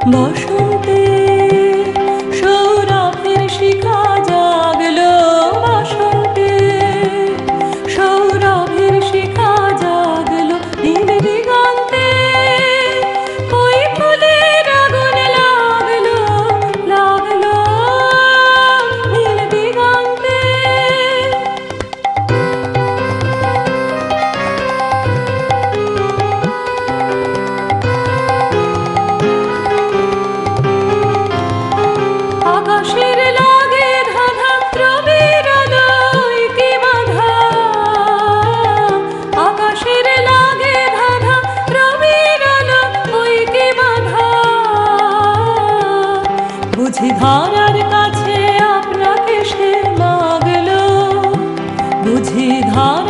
বসন্তে সৌরভের শিখা জাগলো, বসন্তে সৌরভের শিখা জাগলো, নীল দিগন্তে কই ফুলের আগুন লাগলো, লাগলো নীল দিগন্তে। আকাশের লাগে ধাঁধা রবির আলোয় কি বাঁধা, আকাশের লাগে ধাঁধা রবির আলোয় কি বাঁধা। বুঝি ধারার কাছে আপনাকে সে লাগলো, বুঝি ধারা